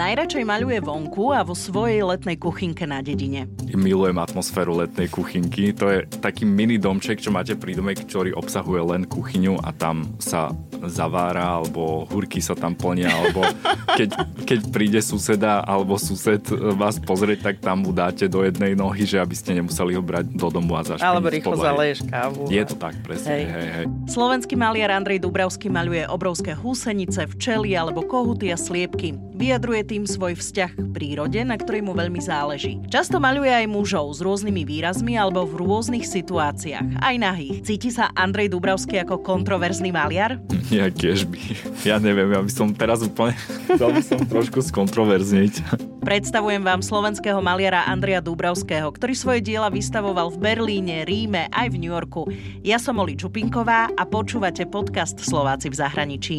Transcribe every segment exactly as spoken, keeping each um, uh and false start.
najradšej maľuje vonku a vo svojej letnej kuchynke na dedine. Milujem atmosféru letnej kuchynky. To je taký mini domček, čo máte pri dome, ktorý obsahuje len kuchyňu a tam sa zavára, alebo húrky sa tam plnia, alebo keď, keď príde suseda alebo sused vás pozrieť, tak tam mu dáte do jednej nohy, že aby ste nemuseli ho brať do domu a zašpiniť. Alebo rýchlo zaleješ kávu. Je to tak, presne. Hej. Hej, hej. Slovenský maliar Andrej Dubravský maľuje obrovské húsenice, včely alebo kohuty a sliepky. Vyjadruje tým svoj vzťah k prírode, na ktorej mu veľmi záleží. Často maľuje aj mužov s rôznymi výrazmi alebo v rôznych situáciách, aj nahých. Cíti sa Andrej Dubravský ako kontroverzný maliar? Ja tiež by. Ja neviem, ja by som teraz úplne dal by som trošku skontroverzniť. Predstavujem vám slovenského maliara Andreja Dubravského, ktorý svoje diela vystavoval v Berlíne, Ríme aj v New Yorku. Ja som Oli Čupinková a počúvate podcast Slováci v zahraničí.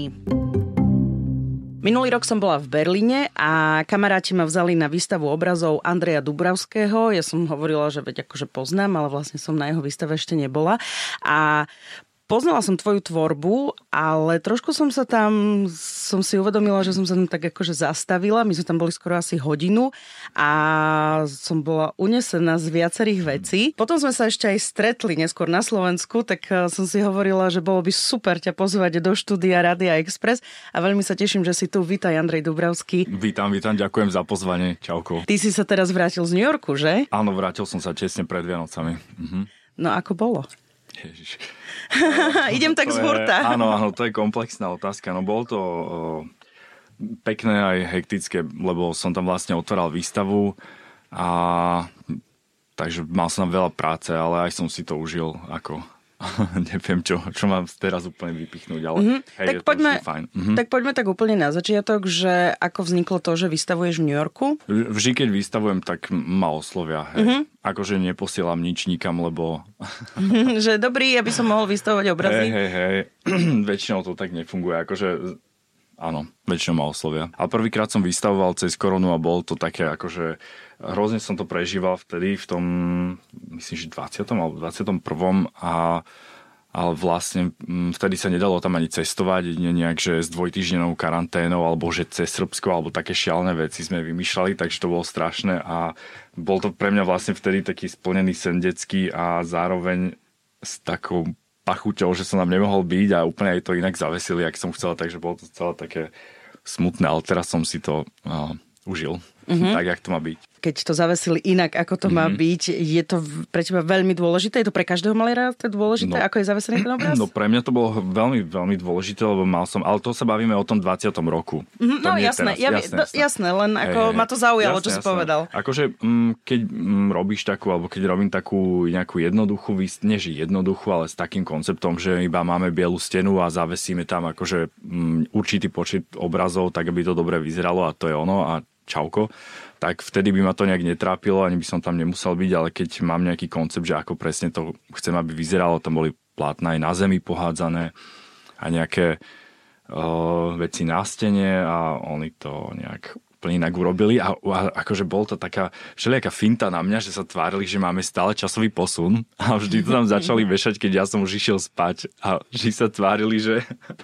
Minulý rok som bola v Berlíne a kamaráti ma vzali na výstavu obrazov Andreja Dubravského. Ja som hovorila, že veď akože poznám, ale vlastne som na jeho výstave ešte nebola. A poznala som tvoju tvorbu, ale trošku som sa tam, som si uvedomila, že som sa tam tak akože zastavila. My sme tam boli skoro asi hodinu a som bola unesená z viacerých vecí. Potom sme sa ešte aj stretli neskôr na Slovensku, tak som si hovorila, že bolo by super ťa pozvať do štúdia Rádia Express a veľmi sa teším, že si tu. Vítaj, Andrej Dubravský. Vítam, vítam, ďakujem za pozvanie. Čauko. Ty si sa teraz vrátil z New Yorku, že? Áno, vrátil som sa tesne pred Vianocami. Mhm. No ako bolo? Ježiš. Idem tak z hurta. Áno, áno, to je komplexná otázka. No bolo to o, pekné aj hektické, lebo som tam vlastne otváral výstavu a takže mal som tam veľa práce, ale aj som si to užil ako neviem, čo, čo mám teraz úplne vypichnúť, ale mm-hmm. hej, tak je poďme, to fajn. Mm-hmm. Tak poďme tak úplne na začiatok, že ako vzniklo to, že vystavuješ v New Yorku? Vždy, keď vystavujem, tak ma oslovia. Hej. Mm-hmm. Akože neposielam nič nikam, lebo... že dobrý, aby som mohol vystavovať obrazy? Hej, hej, hej. Väčšinou to tak nefunguje. Akože... Áno, väčšinou ma oslovia. A prvýkrát som vystavoval cez koronu a bol to také akože... Hrozne som to prežíval vtedy v tom, myslím, že dvadsiatom alebo dvadsiatom prvom a ale vlastne vtedy sa nedalo tam ani cestovať, nie nejak, že s dvojtýždňovou karanténou alebo že cez Srbsko alebo také šialené veci sme vymýšľali, takže to bolo strašné a bol to pre mňa vlastne vtedy taký splnený sen detský a zároveň s takou pachuťou, že som tam nemohol byť a úplne aj to inak zavesili, jak som chcel, takže bolo to celé také smutné, ale teraz som si to uh, užil, mm-hmm. tak, jak to má byť. Keď to zavesili inak, ako to mm-hmm. má byť, je to pre teba veľmi dôležité? Je to pre každého maliara to dôležité, no, ako je zavesený ten obraz? No pre mňa to bolo veľmi, veľmi dôležité, lebo mal som, ale to sa bavíme o tom dvadsiatom roku. Mm-hmm, no jasné, ja, jasné, jasné, jasné, len ako hey, ma to zaujalo, jasné, čo si jasné. povedal. Akože m, keď m, robíš takú, alebo keď robím takú nejakú jednoduchú, nie že jednoduchú, ale s takým konceptom, že iba máme bielu stenu a zavesíme tam akože m, určitý počet obrazov, tak aby to dobre vyzeralo a to je ono a čauko, tak vtedy by ma to nejak netrápilo, ani by som tam nemusel byť, ale keď mám nejaký koncept, že ako presne to chcem, aby vyzeralo, tam boli plátna aj na zemi pohádzané a nejaké uh, veci na stene a oni to nejak úplne inak urobili a, a akože bol to taká všelijaká finta na mňa, že sa tvárili, že máme stále časový posun a vždy to tam začali vešať, keď ja som už išiel spať a vždy sa tvárili, že,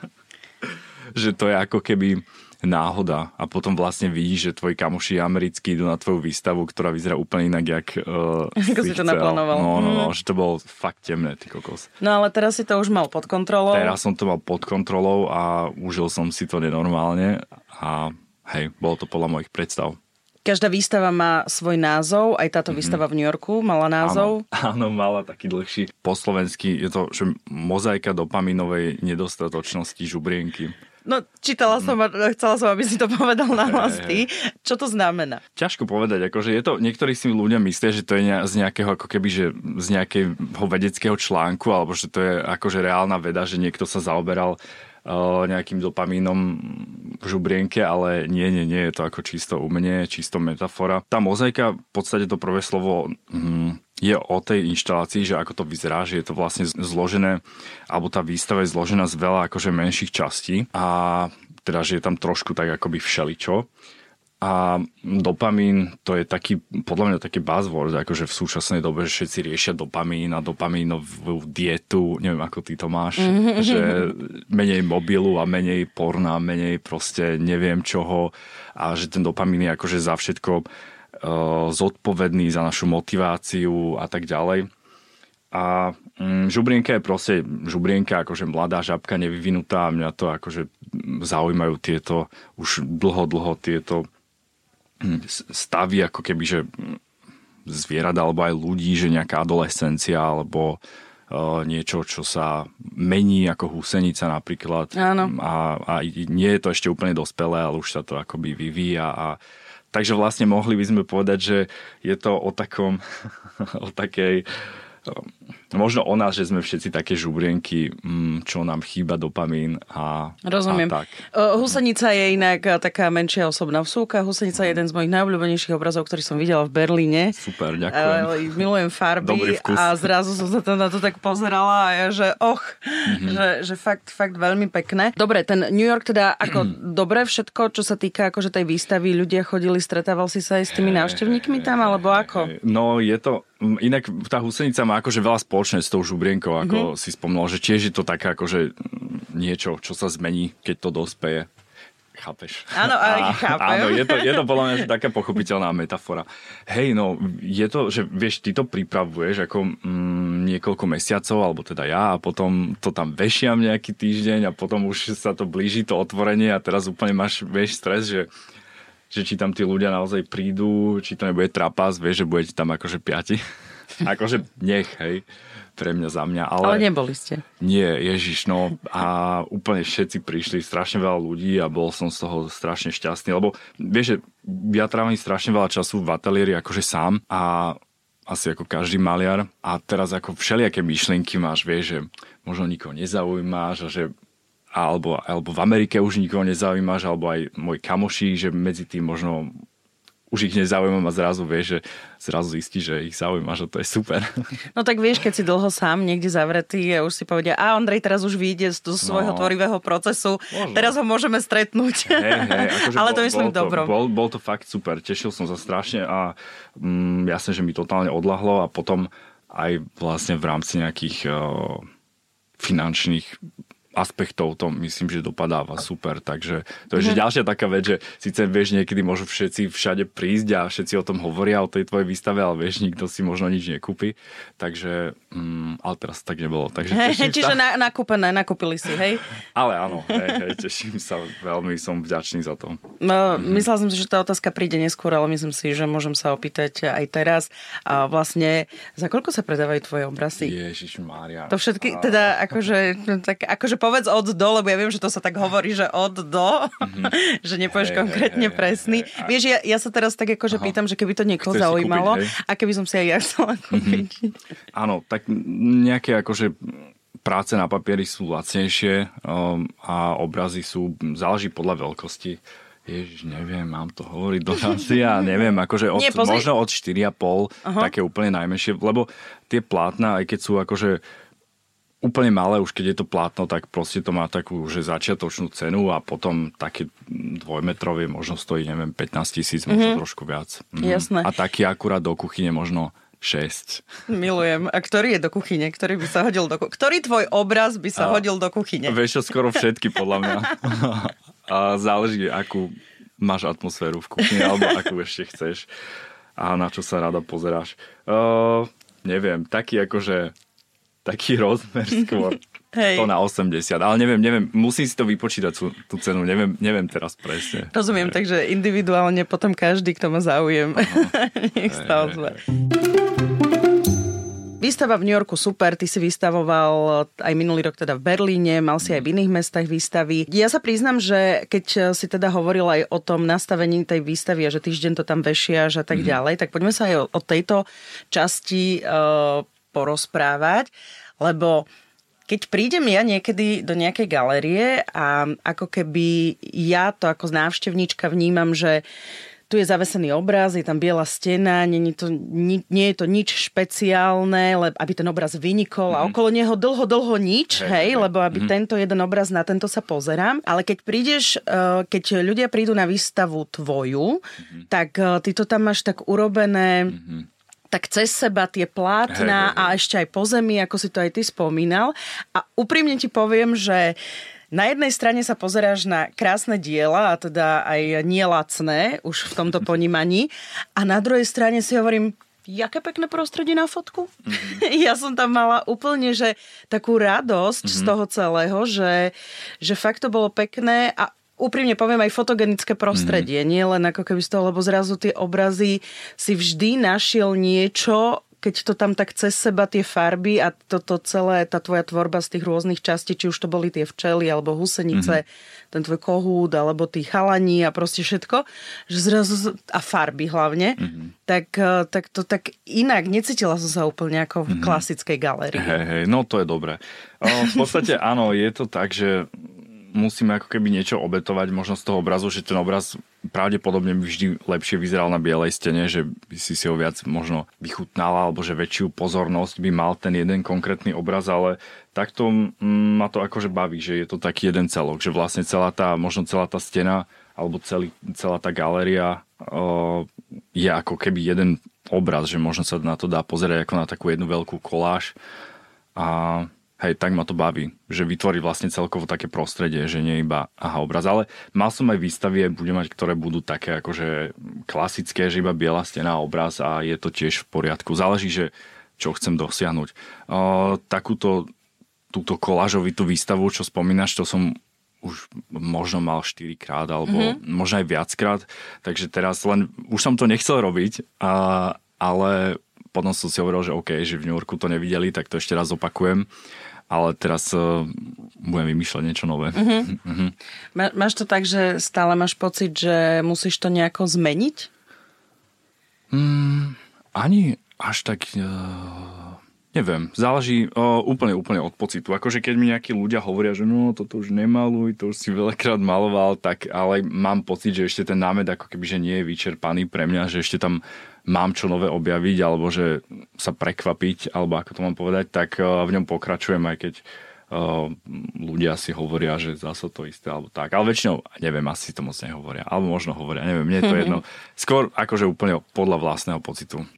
že to je ako keby náhoda a potom vlastne vidíš, že tvoji kamoši americkí idú na tvoju výstavu, ktorá vyzerá úplne inak, jak uh, ako si to naplánoval. No, no, no, mm. že to bolo fakt temné, ty kokos. No ale teraz si to už mal pod kontrolou. Teraz som to mal pod kontrolou a užil som si to nenormálne a hej, bolo to podľa mojich predstav. Každá výstava má svoj názov, aj táto mm-hmm. výstava v New Yorku mala názov. Áno, áno, mala taký dlhší. Po slovensky je to, že mozaika dopaminovej nedostatočnosti žubrienky. No, čítala som a chcela som, aby si to povedal na hlas ty. Čo to znamená? Ťažko povedať, akože je to, niektorí si ľudia myslia, že to je z nejakého, ako keby, že z nejakého vedeckého článku, alebo že to je akože reálna veda, že niekto sa zaoberal uh, nejakým dopamínom v žubrienke, ale nie, nie, nie, je to ako čisto umenie, čisto metafora. Tá mozaika, v podstate to prvé slovo hm, je o tej inštalácii, že ako to vyzerá, že je to vlastne zložené, alebo tá výstava je zložená z veľa akože menších častí a teda, že je tam trošku tak akoby všeličo. A dopamín, to je taký, podľa mňa taký buzzword, akože v súčasnej dobe, že všetci riešia dopamín a dopamínovú dietu, neviem, ako ty to máš, mm-hmm. že menej mobilu a menej porna, menej proste neviem čoho a že ten dopamín je akože za všetko uh, zodpovedný za našu motiváciu a tak ďalej. A mm, žubrienka je proste žubrienka, akože mladá žabka, nevyvinutá a mňa to akože zaujímajú tieto, už dlho, dlho tieto stavy, ako keby, že zvierat alebo aj ľudí, že nejaká adolescencia alebo uh, niečo, čo sa mení ako húsenica napríklad. Áno. A, a nie je to ešte úplne dospelé, ale už sa to akoby vyvíja a takže vlastne mohli by sme povedať, že je to o takom o takej možno o nás, že sme všetci také žubrienky, čo nám chýba dopamín a, rozumiem. A tak. Husenica je inak taká menšia osobná vsúka. Husenica je jeden z mojich najobľúbenejších obrazov, ktorý som videla v Berlíne. Super, ďakujem. Milujem farby a zrazu som sa na to tak pozerala a ja, že och, mm-hmm. že, že fakt, fakt veľmi pekné. Dobre, ten New York teda ako dobre všetko, čo sa týka akože tej výstavy, ľudia chodili, stretával si sa aj s tými návštevníkmi tam, alebo ako? No je to inak tá husenica má akože veľa spoločné s tou žubrienkou, ako mm-hmm. si spomínal, že tiež je to také akože niečo, čo sa zmení, keď to dospeje. Chápeš? Áno, ale chápem. Áno, je to, je to podľa mňa taká pochopiteľná metafora. Hej, no, je to, že vieš, ty to pripravuješ ako mm, niekoľko mesiacov, alebo teda ja, a potom to tam vešiam nejaký týždeň a potom už sa to blíži, to otvorenie a teraz úplne máš, vieš, stres, že že či tam tí ľudia naozaj prídu, či to nebude trapas, vieš, že budete tam akože piati. Akože nech, hej, pre mňa, za mňa. Ale, ale neboli ste. Nie, ježiš, no a úplne všetci prišli, strašne veľa ľudí a bol som z toho strašne šťastný, lebo vieš, že ja trávim strašne veľa času v ateliéri akože sám a asi ako každý maliar a teraz ako všelijaké myšlienky máš, vieš, že možno nikoho nezaujímaš a že Alebo, alebo v Amerike už nikoho nezaujímaš, alebo aj môj kamoši, že medzi tým možno už ich nezaujímam a zrazu vieš, že zrazu zistí, že ich zaujímaš a to je super. No tak vieš, keď si dlho sám niekde zavretý a už si povedia, a Ondrej teraz už vyjde z svojho no, tvorivého procesu, možno. Teraz ho môžeme stretnúť. Hey, hey, akože ale to bol, myslím bol to, dobro. Bol, bol to fakt super, tešil som sa strašne a mm, jasne, že mi totálne odľahlo a potom aj vlastne v rámci nejakých uh, finančných aspektov to myslím, že dopadáva super, takže to je mm-hmm. ďalšia taká vec, že síce vieš, niekedy môžu všetci všade prísť a všetci o tom hovoria, o tej tvojej výstave, ale vieš, nikto si možno nič nekúpi, takže mm, ale teraz tak nebolo, takže hey, čiže sa. Na, nakúpené, nakúpili si, hej? Ale áno, hej, hej, teším sa, veľmi som vďačný za to. No, mm-hmm. Myslela som si, že tá otázka príde neskôr, ale myslím si, že môžem sa opýtať aj teraz. A vlastne, za koľko sa predávajú tvoje obrazy? Ježišmária. To všetky, teda akože, tak, akože povedz od do, lebo ja viem, že to sa tak hovorí, že od do, mm-hmm. že nepovieš hey, konkrétne hey, presný. Hey, hey. Vieš, ja, ja sa teraz tak akože Aha. pýtam, že keby to niekoho Chceš zaujímalo kúpiť, a keby som si aj ja chcela kúpiť. Mm-hmm. Áno, tak nejaké akože práce na papieri sú lacnejšie um, a obrazy sú, záleží podľa veľkosti. Ježiš, neviem, mám to hovoriť do ja neviem, akože od, Nie, možno od štyri a pol, uh-huh. také úplne najmenšie, lebo tie plátna, aj keď sú akože úplne malé, už keď je to plátno, tak proste to má takú že začiatočnú cenu a potom také dvojmetrové možno stojí, neviem, pätnásť tisíc, možno mm-hmm. trošku viac. Mm-hmm. Jasné. A taký akurát do kuchyne možno šesť. Milujem. A ktorý je do kuchyne? Ktorý by sa hodil do kuchyne? Ktorý tvoj obraz by sa a, hodil do kuchyne? Vieš čo, skoro všetky podľa mňa. A záleží, akú máš atmosféru v kuchyni, alebo akú ešte chceš a na čo sa rada pozeráš. Uh, neviem, taký akože taký rozmer skôr. Hej. sto na osemdesiat. Ale neviem, neviem, musím si to vypočítať tú, tú cenu. Neviem, neviem teraz presne. Rozumiem, hej. Takže individuálne potom každý, kto má záujem. Nech sa ozve. Výstava v New Yorku super, ty si vystavoval aj minulý rok teda v Berlíne, mal si aj v iných mestách výstavy. Ja sa priznám, že keď si teda hovoril aj o tom nastavení tej výstavy a že týždeň to tam vešiaš a tak mm. ďalej, tak poďme sa aj o, o tejto časti uh, porozprávať, lebo keď prídem ja niekedy do nejakej galérie a ako keby ja to ako návštevníčka vnímam, že tu je zavesený obraz, je tam biela stena, nie je to, nie, nie je to nič špeciálne, lebo aby ten obraz vynikol mm-hmm. a okolo neho dlho, dlho nič, hej, hej lebo aby mm-hmm. tento jeden obraz, na tento sa pozerám. Ale keď prídeš, keď ľudia prídu na výstavu tvoju, mm-hmm. tak ty to tam máš tak urobené... Mm-hmm. tak cez seba tie plátna hey, hey, hey. a ešte aj pozemí, ako si to aj ty spomínal. A úprimne ti poviem, že na jednej strane sa pozeráš na krásne diela, a teda aj nie lacné, už v tomto ponímaní, a na druhej strane si hovorím, jaké pekné prostredie na fotku. Mm-hmm. Ja som tam mala úplne, že takú radosť mm-hmm. z toho celého, že, že fakt to bolo pekné a úprimne poviem aj fotogenické prostredie, mm. nie len ako keby z toho, lebo zrazu tie obrazy si vždy našiel niečo, keď to tam tak cez seba tie farby a toto celé, tá tvoja tvorba z tých rôznych častí, či už to boli tie včely, alebo husenice, mm. ten tvoj kohút, alebo tí chalani a proste všetko, že zrazu, a farby hlavne, mm. tak, tak to tak inak, necítila som sa úplne ako v mm. klasickej galérii. Hej, hej, no to je dobré. O, v podstate áno, je to tak, že musíme ako keby niečo obetovať možno z toho obrazu, že ten obraz pravdepodobne by vždy lepšie vyzeral na bielej stene, že by si si ho viac možno vychutnala, alebo že väčšiu pozornosť by mal ten jeden konkrétny obraz, ale takto mm, ma to akože baví, že je to taký jeden celok, že vlastne celá tá, možno celá tá stena alebo celý, celá tá galéria uh, je ako keby jeden obraz, že možno sa na to dá pozerať ako na takú jednu veľkú koláž a hej, tak ma to baví, že vytvorí vlastne celkovo také prostredie, že nie iba aha, obraz, ale mal som aj výstavy, budem mať, ktoré budú také akože klasické, že iba biela stena a obraz a je to tiež v poriadku. Záleží, že čo chcem dosiahnuť. Uh, takúto túto kolážovitú výstavu, čo spomínaš, to som už možno mal štyrikrát alebo mm-hmm. možno aj viackrát, takže teraz len, už som to nechcel robiť, uh, ale potom som si hovoril, že OK, že v New Yorku to nevideli, tak to ešte raz opakujem. Ale teraz uh, budem vymýšľať niečo nové. Uh-huh. Uh-huh. Má, máš to tak, že stále máš pocit, že musíš to nejako zmeniť? Mm, ani až tak... Uh, neviem, záleží uh, úplne, úplne od pocitu. Akože keď mi nejakí ľudia hovoria, že no, toto už nemaluj, to už si veľakrát maloval, tak ale mám pocit, že ešte ten námet ako keby, že nie je vyčerpaný pre mňa, že ešte tam mám čo nové objaviť, alebo že sa prekvapiť, alebo ako to mám povedať, tak v ňom pokračujem, aj keď uh, ľudia si hovoria, že zase to isté, alebo tak. Ale väčšinou, neviem, asi to moc nehovoria. Alebo možno hovoria, neviem, mne je to jedno. Skôr akože úplne podľa vlastného pocitu.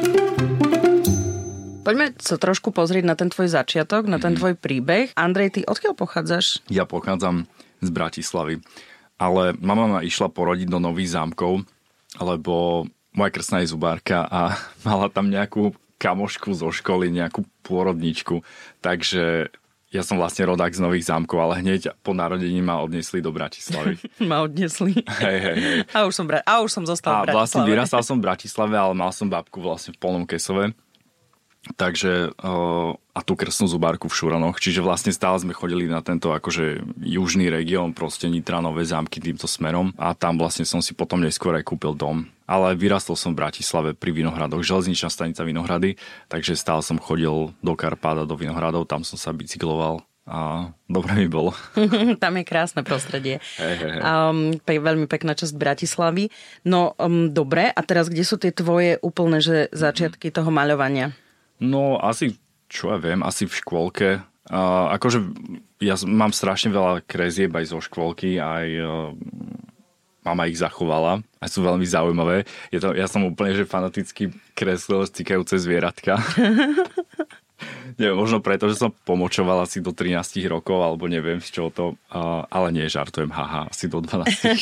Poďme sa trošku pozrieť na ten tvoj začiatok, na ten tvoj príbeh. Andrej, ty odkiaľ pochádzaš? Ja pochádzam z Bratislavy, ale mama ma išla porodiť do Nových Zámkov, lebo moja krstná je zubárka a mala tam nejakú kamošku zo školy, nejakú pôrodničku. Takže ja som vlastne rodák z Nových Zámkov, ale hneď po narodení ma odnesli do Bratislavy. ma odnesli. Hej, hej, hej. A už som, bra- a už som zostal a v Bratislave. Vlastne vyrastal som v Bratislave, ale mal som babku vlastne v Polnom Kesove. Takže uh, a tú krstnú zubárku v Šuranoch, čiže vlastne stále sme chodili na tento akože južný región, proste Nitra, Nové Zámky týmto smerom a tam vlastne som si potom neskôr aj kúpil dom. Ale vyrastol som v Bratislave pri Vinohradoch, železničná stanica Vinohrady, takže stále som chodil do Karpát a do Vinohradov, tam som sa bicykloval a dobre mi bolo. Tam je krásne prostredie. Hey, hey, hey. Um, pe- veľmi pekná časť Bratislavy. No um, dobre, a teraz kde sú tie tvoje úplne že začiatky toho maľovania? No asi, čo ja viem, asi v škôlke. Uh, akože ja mám strašne veľa kresieb aj zo škôlky, aj uh, mama ich zachovala a sú veľmi zaujímavé. Je to, ja som úplne že fanatický kreslil cikajúce zvieratka. Neviem, možno preto, že som pomočoval asi do trinásť rokov, alebo neviem z čoho to, uh, ale nie, žartujem, haha, asi do dvanásť.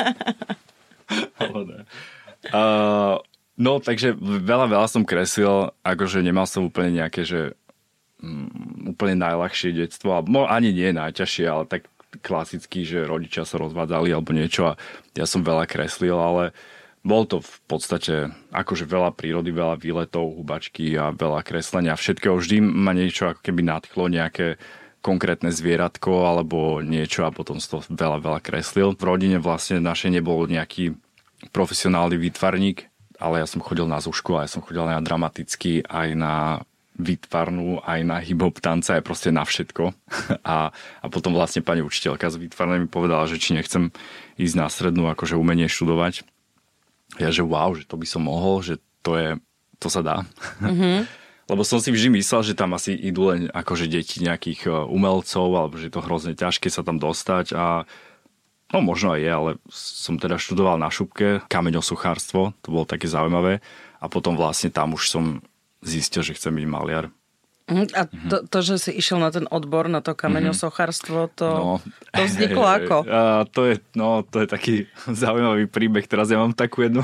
Ale ne. Uh, No, takže veľa, veľa som kresil, akože nemal som úplne nejaké, že um, úplne najľahšie detstvo, alebo ani nie najťažšie, ale tak klasicky, že rodičia sa rozvádzali alebo niečo a ja som veľa kreslil, ale bol to v podstate akože veľa prírody, veľa výletov, hubačky a veľa kreslenia. Všetkého vždy ma niečo ako keby nadchlo, nejaké konkrétne zvieratko alebo niečo a potom som to veľa, veľa kreslil. V rodine vlastne našej nebol nejaký profesionálny výtvarník, ale ja som chodil na zúšku a ja som chodil na dramatický, aj na výtvarnú, aj na hip-hop tanca, aj proste na všetko. A, a potom vlastne pani učiteľka z výtvarnej mi povedala, že či nechcem ísť na strednú akože umenie študovať. Ja, že wow, že to by som mohol, že to je, to sa dá. Mm-hmm. Lebo som si vždy myslel, že tam asi idú len akože deti nejakých umelcov, alebo že je to hrozne ťažké sa tam dostať a no možno aj je, ale som teda študoval na šupke kameňosuchárstvo, to bolo také zaujímavé a potom vlastne tam už som zistil, že chcem byť maliar. A to, to, že si išiel na ten odbor, na to kameňosochárstvo, to, no, to vzniklo hej, ako? A to je, no, to je taký zaujímavý príbeh. Teraz ja mám takú jednu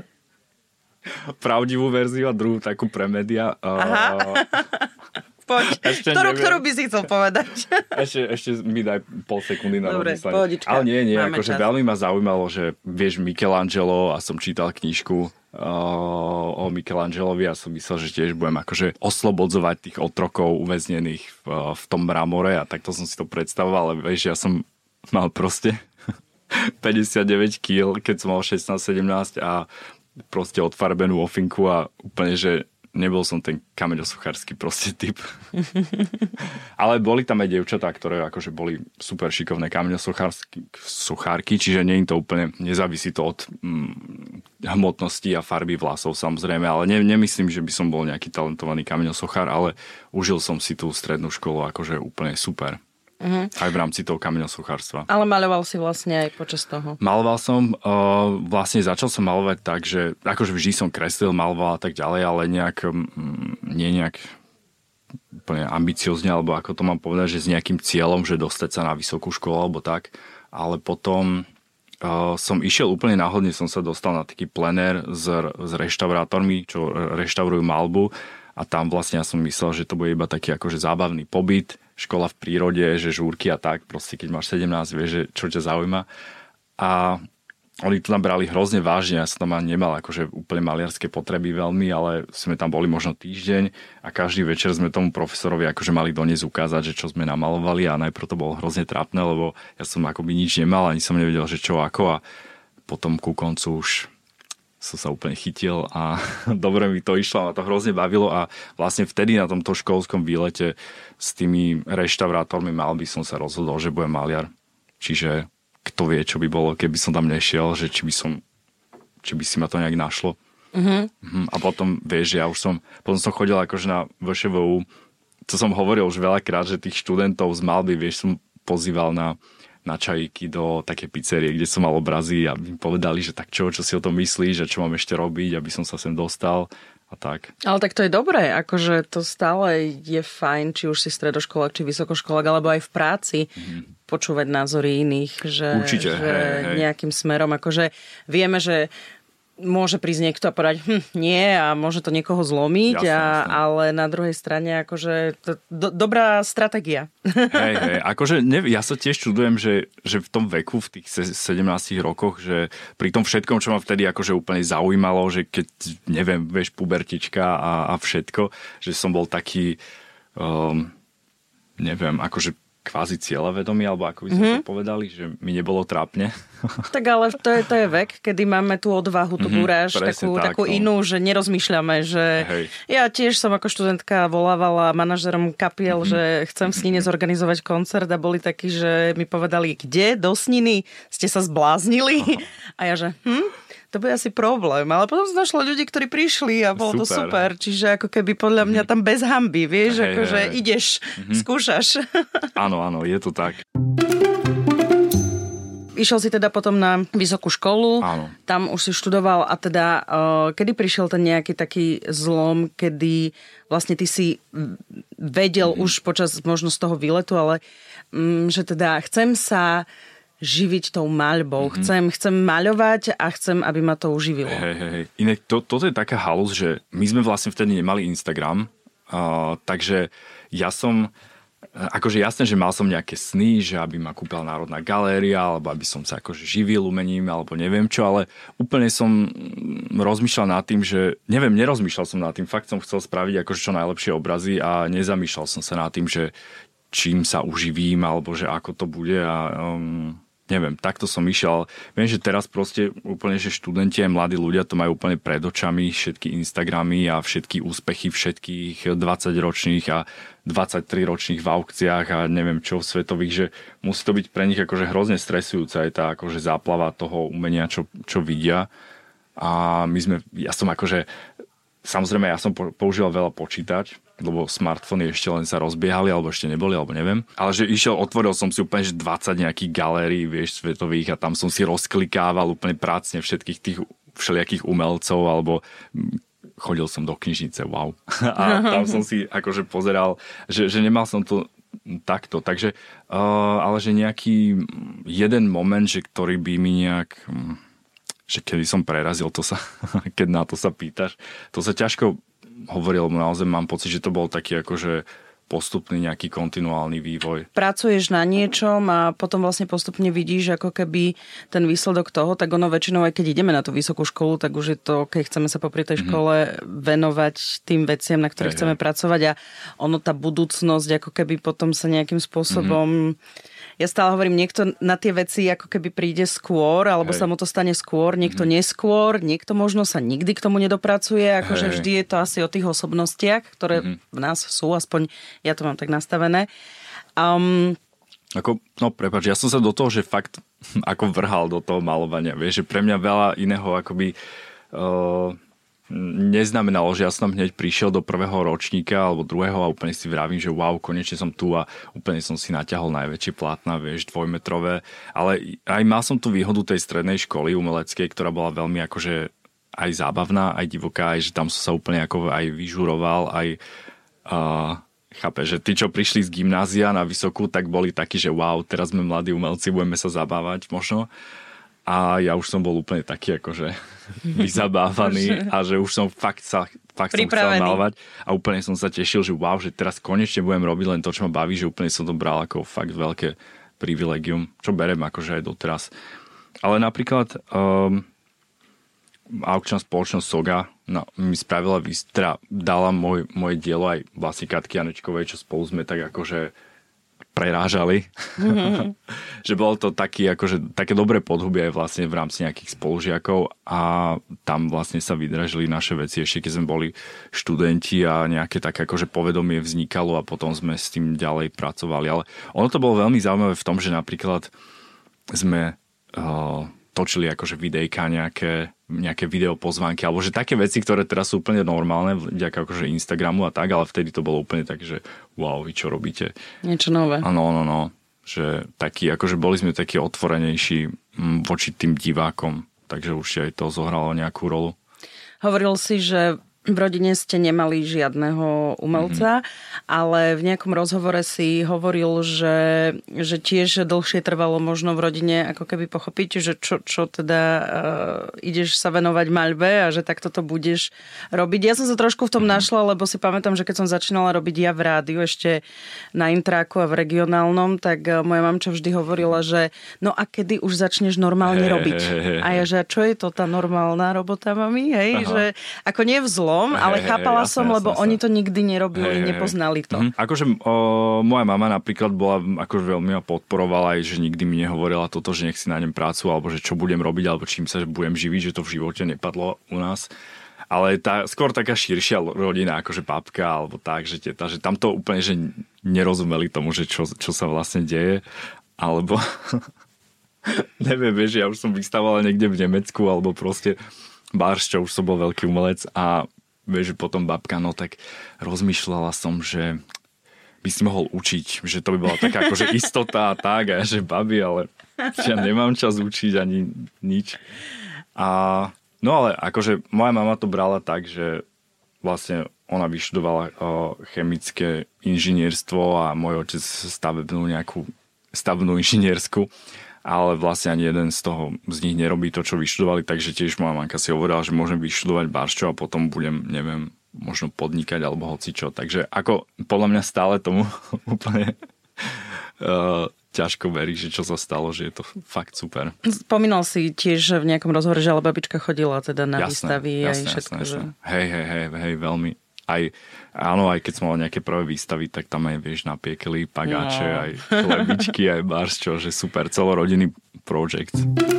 pravdivú verziu a druhú takú pre média. Aha. Poď, ktorú, ktorú by si chcel povedať? Ešte, ešte mi daj pol sekundy na Dobre, rozmyslenie. pohodička. Ale nie, nie, Máme akože čas. veľmi ma zaujímalo, že vieš Michelangelo a som čítal knižku o Michelangelovi a som myslel, že tiež budem akože oslobodzovať tých otrokov uväznených v, v tom mramore a takto som si to predstavoval, ale vieš, ja som mal proste päťdesiatdeväť kíl, keď som mal šestnásť sedemnásť a proste odfarbenú ofinku a úplne, že nebol som ten kameňosuchársky proste typ. Ale boli tam aj dievčatá, ktoré akože boli super šikovné kameňosuchárky, čiže nie je to úplne, nezávisí to od mm, hmotnosti a farby vlasov samozrejme, ale ne, nemyslím, že by som bol nejaký talentovaný kameňosuchár, ale užil som si tú strednú školu akože úplne super. Uh-huh. Aj v rámci toho kameňosuchárstva. Ale maľoval si vlastne aj počas toho. Maloval som, uh, vlastne začal som malovať tak, že akože vždy som kreslil, maloval a tak ďalej, ale nejak, um, nie nejak úplne ambiciozne, alebo ako to mám povedať, že s nejakým cieľom, že dostať sa na vysokú školu alebo tak, ale potom uh, som išiel úplne náhodne, som sa dostal na taký plenér s, s reštaurátormi, čo reštaurujú maľbu a tam vlastne ja som myslel, že to bude iba taký akože zábavný pobyt, škola v prírode, že žúrky a tak, proste keď máš sedemnásť, vieš, že čo ťa zaujíma. A oni to tam brali hrozne vážne, ja som tam nemal akože úplne maliarské potreby veľmi, ale sme tam boli možno týždeň a každý večer sme tomu profesorovi akože mali doniesť ukázať, že čo sme namalovali a najprv to bolo hrozne trápne, lebo ja som akoby nič nemal, ani som nevedel, že čo ako a potom ku koncu už som sa úplne chytil a dobre mi to išlo a to hrozne bavilo a vlastne vtedy na tomto školskom výlete s tými reštaurátormi mal by som sa rozhodol, že budem maliar. Čiže kto vie, čo by bolo, keby som tam nešiel, že či by som, či by si ma to nejak našlo. Uh-huh. A potom, vieš, ja už som, potom som chodil akože na vé š vé ú, to som hovoril už veľakrát, že tých študentov z malby, vieš, som pozýval na na čajíky do také pizzerie, kde som mal obrazy a mi povedali, že tak čo, čo si o tom myslíš, že čo mám ešte robiť, aby som sa sem dostal a tak. Ale tak to je dobré, akože to stále je fajn, či už si stredoškolák, či vysokoškolák, alebo aj v práci mm. počúvať názory iných, že, Určite, že hej, hej. nejakým smerom, akože vieme, že môže prísť niekto a povedať, hm, nie, a môže to niekoho zlomiť, jasne, a, jasne. ale na druhej strane akože to, do, dobrá stratégia. Hej, hej, akože ne, ja sa tiež čudujem, že, že v tom veku, v tých sedemnástich rokoch, že pri tom všetkom, čo ma vtedy akože úplne zaujímalo, že keď, neviem, vieš, pubertička a, a všetko, že som bol taký, um, neviem, akože kvázi cieľavedomý, alebo ako by sme mm-hmm. to povedali, že mi nebolo trápne. Tak ale to je, to je vek, kedy máme tú odvahu, tú mm-hmm, gúraž, takú, tak, takú no. inú, že nerozmýšľame, že Hej. ja tiež som ako študentka volávala manažerom kapiel, mm-hmm. že chcem v Snine zorganizovať koncert a boli takí, že mi povedali, kde? Do Sniny? Ste sa zbláznili? Aha. A ja že, hm? To bude asi problém. Ale potom som našla ľudí, ktorí prišli a bolo super. To super. Čiže ako keby podľa mňa tam bez hanby, vieš, hej, akože hej. ideš, mm-hmm. skúšaš. Áno, áno, je to tak. Išiel si teda potom na vysokú školu, áno. Tam už si študoval a teda uh, kedy prišiel ten nejaký taký zlom, kedy vlastne ty si vedel mm-hmm. už počas možno z toho výletu, ale um, že teda chcem sa živiť tou maľbou. Mm-hmm. Chcem, chcem maľovať a chcem, aby ma to uživilo. Hej, hej, hej. Inak to, toto je taká halus, že my sme vlastne vtedy nemali Instagram, uh, takže ja som, akože jasné, že mal som nejaké sny, že aby ma kúpila Národná galéria, alebo aby som sa akože živil umením, alebo neviem čo, ale úplne som rozmýšľal nad tým, že, neviem, nerozmýšľal som nad tým, fakt som chcel spraviť akože čo najlepšie obrazy a nezamýšľal som sa nad tým, že čím sa uživím, alebo že ako to bude a um, neviem, takto som išiel. Viem, že teraz proste úplne, že študenti a mladí ľudia to majú úplne pred očami, všetky Instagramy a všetky úspechy všetkých dvadsaťročných a dvadsaťtriročných v aukciách a neviem čo svetových, že musí to byť pre nich akože hrozne stresujúca aj tá akože záplava toho umenia, čo, čo vidia. A my sme, ja som akože, samozrejme ja som používal veľa počítač, lebo smartfóny ešte len sa rozbiehali, alebo ešte neboli, alebo neviem. Ale že išiel, otvoril som si úplne že dvadsať nejakých galérií, vieš, svetových a tam som si rozklikával úplne prácne všetkých tých všelijakých umelcov, alebo chodil som do knižnice, wow. A tam som si akože pozeral, že, že nemal som to takto. Takže, uh, ale že nejaký jeden moment, že ktorý by mi nejak, že kedy som prerazil, to sa, keď na to sa pýtaš, to sa ťažko hovoril, naozaj mám pocit, že to bol taký akože postupný nejaký kontinuálny vývoj. Pracuješ na niečom a potom vlastne postupne vidíš ako keby ten výsledok toho, tak ono väčšinou aj keď ideme na tú vysokú školu, tak už je to, keď chceme sa popri tej škole mm-hmm. venovať tým veciam, na ktorých hey, chceme hey. pracovať a ono tá budúcnosť ako keby potom sa nejakým spôsobom mm-hmm. Ja stále hovorím, niekto na tie veci ako keby príde skôr, alebo Hej. sa mu to stane skôr, niekto mm. neskôr, niekto možno sa nikdy k tomu nedopracuje, akože vždy je to asi o tých osobnostiach, ktoré mm. v nás sú, aspoň ja to mám tak nastavené. Um, ako, no prepáč, ja som sa do toho, že fakt ako vrhal do toho malovania, vieš, že pre mňa veľa iného akoby uh, neznamenalo, že ja som hneď prišiel do prvého ročníka alebo druhého a úplne si vravím, že wow, konečne som tu a úplne som si naťahol najväčšie plátna, vieš, dvojmetrové, ale aj mal som tú výhodu tej strednej školy umeleckej, ktorá bola veľmi akože aj zábavná, aj divoká, aj že tam som sa úplne ako aj vyžuroval, aj uh, chápe, že tí, čo prišli z gymnázia na vysokú, tak boli takí, že wow, teraz sme mladí umelci, budeme sa zabávať možno. A ja už som bol úplne taký akože vyzabávaný a že už som fakt sa fakt som chcel malovať a úplne som sa tešil, že wow, že teraz konečne budem robiť len to, čo ma baví, že úplne som to bral ako fakt veľké privilegium, čo berem akože aj doteraz. Ale napríklad um, aukčná spoločnosť Soga no, mi spravila, teda dala môj, moje dielo aj vlastne Katky Janečkovej, čo spolu sme tak akože prerážali. Mm-hmm. Že bolo to taký, akože, také dobré podhubie vlastne v rámci nejakých spolužiakov a tam vlastne sa vydražili naše veci ešte keď sme boli študenti a nejaké také akože povedomie vznikalo a potom sme s tým ďalej pracovali. Ale ono to bolo veľmi zaujímavé v tom, že napríklad sme uh, točili akože videjka, nejaké, nejaké videopozvánky, alebo že také veci, ktoré teraz sú úplne normálne, vďaka akože Instagramu a tak, ale vtedy to bolo úplne tak, že wow, vy čo robíte? Niečo nové. Áno, áno, áno. Že taký, akože boli sme takí otvorenejší voči tým divákom, takže určite aj to zohralo nejakú rolu. Hovoril si, že v rodine ste nemali žiadneho umelca, mm-hmm. ale v nejakom rozhovore si hovoril, že, že tiež dlhšie trvalo možno v rodine ako keby pochopiť, že čo, čo teda uh, ideš sa venovať maľbe a že takto to budeš robiť. Ja som sa trošku v tom mm-hmm. našla, lebo si pamätám, že keď som začínala robiť ja v rádiu ešte na Intráku a v regionálnom, tak uh, moja mamča vždy hovorila, že no a kedy už začneš normálne hey, robiť? Hey, hey, a ja, že čo je to tá normálna robota, mami? Hej, Aha. že ako nie vzlo, ale hey, chápala hey, som, jasne, lebo jasne, oni to nikdy nerobili, hey, nepoznali to. Mm-hmm. Akože o, moja mama napríklad bola, akože veľmi ma podporovala aj, že nikdy mi nehovorila toto, že nech si nájdem prácu, alebo že čo budem robiť, alebo čím sa budem živiť, že to v živote nepadlo u nás. Ale tá, skôr taká širšia rodina, akože babka, alebo tak, že teta, že tam to úplne, že nerozumeli tomu, že čo, čo sa vlastne deje, alebo neviem, vieš, ja už som vystával niekde v Nemecku, alebo proste Baršťo, už som bol veľký umelec a vieš, že potom babka, no tak rozmýšľala som, že by si mohol učiť, že to by bola taká akože istota a tak, a ja, že babi, ale ja nemám čas učiť ani nič. A no ale akože moja mama to brala tak, že vlastne ona vyštudovala o, chemické inžinierstvo a môj otec stavebnú nejakú stavebnú inžiniersku, ale vlastne ani jeden z toho z nich nerobí to, čo vyštudovali, takže tiež moja mamka si hovorila, že môžem vyštudovať barščo a potom budem, neviem, možno podnikať alebo hocičo. Takže ako podľa mňa stále tomu úplne uh, ťažko verí, že čo sa stalo, že je to fakt super. Spomínal si tiež v nejakom rozhovore, že ale babička chodila teda na jasné, výstavy jasné, aj všetko. Jasné, že... Hej, hej, hej, hej, veľmi. Aj, áno, aj keď som mal nejaké prvé výstavy, tak tam aj, vieš, napiekli pagáče, no. aj chlebičky, aj barščo, že super, celorodinný projekt.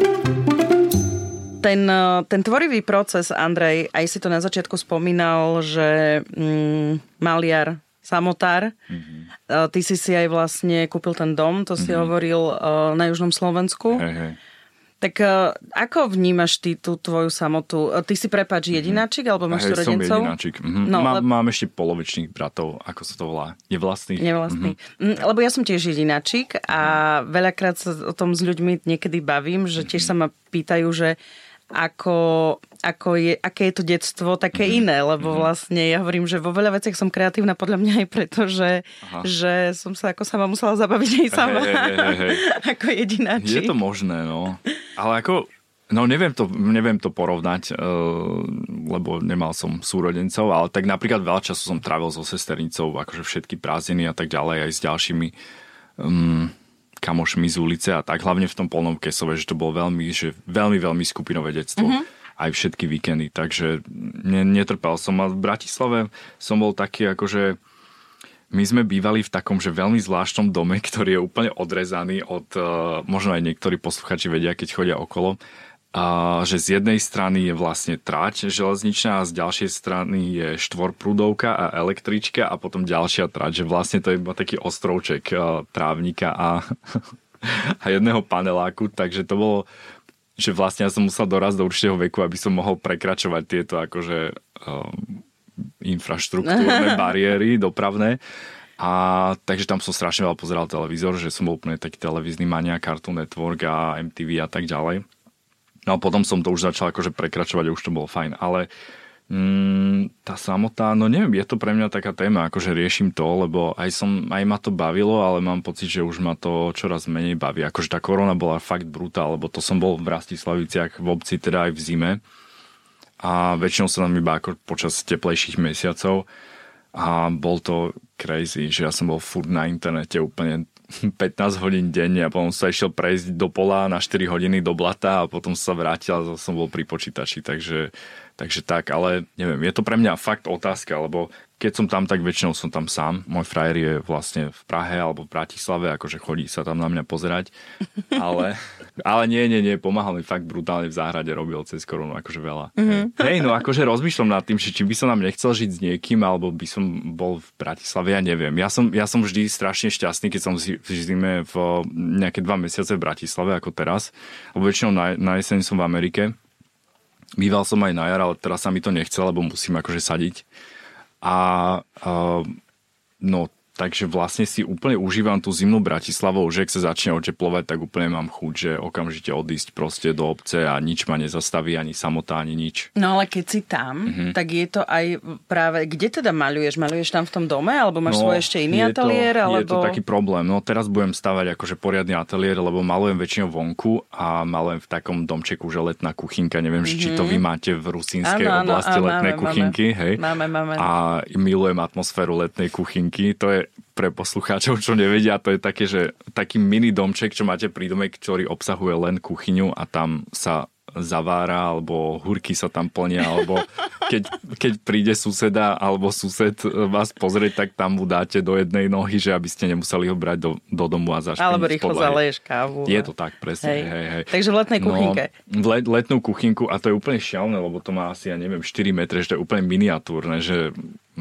Ten, ten tvorivý proces, Andrej, aj si to na začiatku spomínal, že mm, maliar, samotár, mm-hmm. ty si si aj vlastne kúpil ten dom, to si mm-hmm. hovoril na južnom Slovensku. Hej, hej. Tak uh, ako vnímaš ty tú tvoju samotu? Ty si, prepáč, jedináčik, alebo máš Hej, súrodencov? som jedináčik. Mhm. No, Má, lebo... Mám ešte polovičných bratov, ako sa to volá. Nevlastných. Nevlastný. Mm-hmm. Lebo ja som tiež jedináčik a veľakrát sa o tom s ľuďmi niekedy bavím, že tiež sa ma pýtajú, že ako, ako je, aké je to detstvo také mm-hmm. iné, lebo vlastne ja hovorím, že vo veľa veciach som kreatívna podľa mňa aj preto, že, že som sa ako sama musela zabaviť aj sama. Hej, hej, hej, hej. Ako jedináčik. Je to možné, no. Ale ako, no neviem to, neviem to porovnať, uh, lebo nemal som súrodencov, ale tak napríklad veľa času som trávil so sesternicou, akože všetky prázdniny a tak ďalej, aj s ďalšími um, kamošmi z ulice a tak, hlavne v tom Polnom Kesove, že to bolo veľmi, že veľmi, veľmi skupinové detstvo. Mm-hmm. Aj všetky víkendy, takže ne, netrpel som. A v Bratislave som bol taký, akože my sme bývali v takom, že veľmi zvláštnom dome, ktorý je úplne odrezaný od, uh, možno aj niektorí posluchači vedia, keď chodia okolo, a že z jednej strany je vlastne trať železničná a z ďalšej strany je štvorprúdovka a električka a potom ďalšia trať, že vlastne to je iba taký ostrovček uh, trávnika a, a jedného paneláku, takže to bolo, že vlastne ja som musel dorazť do určitého veku, aby som mohol prekračovať tieto akože uh, infraštruktúrne bariéry dopravné. A takže tam som strašne veľa pozeral televízor, že som bol úplne taký televízny maniak, Cartoon Network a em té vé a tak ďalej. No a potom som to už začal akože prekračovať a už to bolo fajn, ale mm, tá samota, no neviem, je to pre mňa taká téma, akože riešim to, lebo aj som, aj ma to bavilo, ale mám pocit, že už ma to čoraz menej baví. Akože tá korona bola fakt brutál, lebo to som bol v Rastislaviciach v obci, teda aj v zime a väčšinou sa tam iba ako počas teplejších mesiacov a bol to crazy, že ja som bol furt na internete úplne pätnásť hodín denne a potom sa išiel prejsť do pola na štyri hodiny do blata a potom sa vrátil a zase som bol pri počítači, takže, takže tak, ale neviem, je to pre mňa fakt otázka, lebo keď som tam, tak väčšinou som tam sám. Môj frajer je vlastne v Prahe alebo v Bratislave, akože chodí sa tam na mňa pozerať, ale, ale nie, nie, nie, pomáhal mi fakt brutálne v záhrade, robil cez koronu akože veľa. Mm-hmm. Hej, no akože rozmýšľam nad tým, či by som nám nechcel žiť s niekým, alebo by som bol v Bratislave, ja neviem. Ja som, ja som vždy strašne šťastný, keď som v zime v nejaké dva mesiace v Bratislave, ako teraz, lebo väčšinou na, na jeseň som v Amerike. Býval som aj na jar, ale teraz sa mi to nechcel, lebo musím akože sadiť. A uh, no, takže vlastne si úplne užívam tú zimnú Bratislavou, že ak sa začne oteplovať, tak úplne mám chuť, že okamžite odísť proste do obce a nič ma nezastaví, ani samota, ani nič. No ale keď si tam, mm-hmm. tak je to aj práve, kde teda maľuješ? Maľuješ tam v tom dome, alebo máš no, svoj ešte iný ateliér? To, alebo... Je to taký problém. No teraz budem stavať akože poriadny ateliér, lebo malujem väčšinou vonku a malujem v takom domčeku, že letná kuchynka. Neviem, mm-hmm. či to vy máte v rusínskej ano, oblasti ano, letnej máme, kuchynky. Máme. Hej? Máme, máme. A milujem atmosféru letnej kuchynky. To je pre poslucháčov, čo nevedia, to je také, že taký mini domček, čo máte pri dome, ktorý obsahuje len kuchyňu a tam sa zavára, alebo húrky sa tam plnia, alebo keď, keď príde suseda alebo sused vás pozrieť, tak tam mu dáte do jednej nohy, že aby ste nemuseli ho brať do, do domu a zašpiniť. Alebo rýchlo zaleješ kávu. Je to tak, presne. Hej. Hej, hej. Takže v letnej kuchynke. No, v let, letnú kuchynku a to je úplne šialné, lebo to má asi, ja neviem, štyri metre, že to je úplne miniatúrne, že